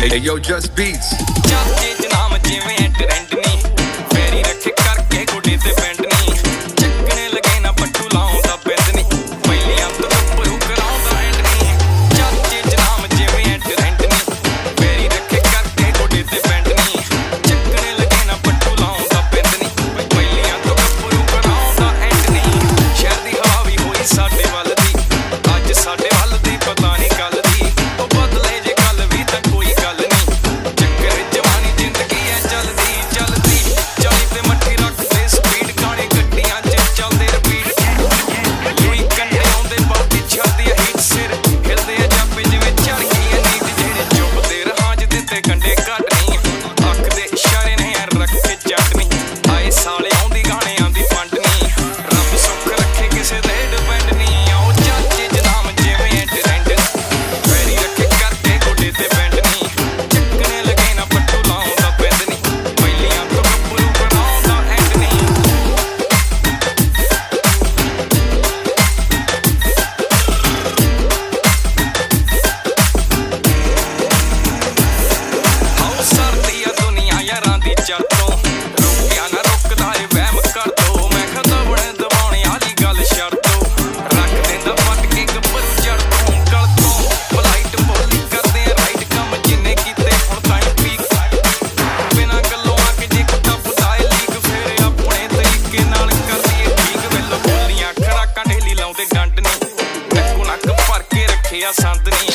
Hey, yo, just beats. ਚਾਚੇ ਚ ਨਾਮ ਜਿਵੇਂ ਟ੍ਰੈਂਡ ਨੀ ਫੇਰੀ ਰੱਖੇ ਕਰਕੇ ਗੁੱਡੇ ਤੇ ਪੈਂਟ ਨੀ ਚੱਕਣੇ ਲਗੇ ਨਾ ਪੱਟੂ ਲਾਉਂਦਾ ਪੈਂਦ ਨੀ ਪਹਿਲੀਆਂ ਤੋਂ ਉੱਪਰੋਂ ਕਰਾਉਂਦਾ ਐਂਡ ਨੀ ਚਾਚੇ ਚ ਨਾਮ ਜਿਵੇਂ ਟ੍ਰੈਂਡ ਨੀ ਫੇਰੀ ਰੱਖੇ ਕਰਕੇ ਗੁੱਡੇ ਤੇ ਪੈਂਟ ਨੀ ਚੱਕਣੇ ਲਗੇ ਨਾ ਪੱਟੂ ਲਾਉਂਦਾ ਪੈਂਦ ਨੀ ਪਹਿਲੀਆਂ ਤੋਂ ਉੱਪਰੋਂ ਕਰਾਉਂਦਾ ਐਂਡ ਨੀ ਸ਼ਹਿਰ ਦੀ ਹਵਾ ਵੀ ਹੋਈ ਸਾਡੇ ਵੱਲ ਦੀ ਅੱਜ ਸਾਡੇ ਵੱਲ ਦੀ ਪਤਾ ਨਹੀਂ ਕੱਲ ਦੀ ਉਹ ਬਦਲੇ ਜੇ ਕੱਲ ਵੀ ਤਾਂ ਕੋਈ ਗੱਲ ਨੀ ਚੱਕਰ ਜਵਾਨੀ ਜ਼ਿੰਦਗੀ ਐ ਚੱਲਦੀ ਚੱਲਦੀ ਚਾਲੀ ਤੇ ਮੱਠੀ ਰੱਖਦੇ ਸਪੀਡ ਗਾਣੇ ਗੱਡੀਆਂ ਚ ਚੱਲਦੇ ਰਿਪੀਟ ਯੂਈ ਕੰਡੇ ਆਉਂਦੇ ਬਹੁਤੀ ਛੱਡਦੀ ਆ ਹੀਟ ਸਿਰ ਹਿਲਦੇ ਆ ਜਾਪੇ ਜਿਵੇਂ ਚੜ ਗਈ ਐ ਨੀਂਦ ਜਿਹੜੇ ਚੁੱਪਦੇ ਰਹਾਂ ਜਿਹਦੇ ਤੇ ਕੰਡੇ ਘੱਟ ਨਹੀਂ ਅੱਖ ਦੇ ਇਸ਼ਾਰੇ ਨੇ ਰੱਖ ਕੇ ਚੱਟਨੀ ਆਏ ਸਾਲੇ ਆਉਂਦੀ ਗਾਣਿਆਂ ਦੀ ਪੰਡ ਨੀ ਰੱਬ ਸੁੱਖ ਰੱਖੇ ਕਿਸੇ ਦੇ ਡਿਪੈਂਡ ਨੀ ਆਓ ਚਾਚੇ ਜਨਾਮ ਜਿਵੇਂ ਟ੍ਰੈਂਡ ਫੇਰੀ ਰੱਖੇ ਕਰਦੇ ਗੋਡੇ ਤੇ ਪੈਂਡ ਨੀ ਚੱਕਣੇ ਲਗੇ ਨਾ ਪੱਟੂ ਲਾਉਂਦਾ ਪੈਂਦ ਨੀ ਪਹਿਲੀਆਂ ਤੋਂ ਗੱਭਰੂ ਬਣਾਉਂਦਾ ਐਂਡ ਨੀ ਹਾਉ ਸਰਦੀ ਆ ਦੁਨੀਆ ਯਾਰਾਂ ਦੀ ਚੱਲ ਤੋਂ ਰੁਕਿਆ ਨਾ ਰੁਕਦਾ ਏ ਵਹਿਮ ਕਰ ਦੋ ਮੈਂ ਖਦਾ ਬਣੇ ਦਬਾਉਣੇ ਵਾਲੀ ਗੱਲ ਛੱਡ ਦੋ ਰੱਖ ਦਿੰਦਾ ਪੱਟ ਕੇ ਗੱਭਰੂ ਜੜ ਤੋਂ ਗਲ ਤੋਂ ਫਲਾਈਟ ਬੋਲੀ ਕਰਦੇ ਆ ਰਾਈਟ ਕੰਮ ਜਿੰਨੇ ਕੀਤੇ ਹੁਣ ਤਾਈਂ ਪੀਕ ਬਿਨਾਂ ਗੱਲੋਂ ਆ ਕੇ ਜੇ ਕੁੱਤਾ ਪਤਾਏ ਲੀਕ ਫੇਰ ਆਪਣੇ ਤਰੀਕੇ ਨਾਲ ਕਰਦੀ ਏ ਠੀਕ ਵੇਲੋ ਬੋਲੀਆਂ ਖੜਾਕਾਂ ਢੇਲੀ ਲਾਉਂਦੇ ਡੰਡ ਨੀ ਨੱਕੋ ਨੱਕ ਭਰ ਕੇ ਰੱਖਿਆ ਸੰਦ ਨੀ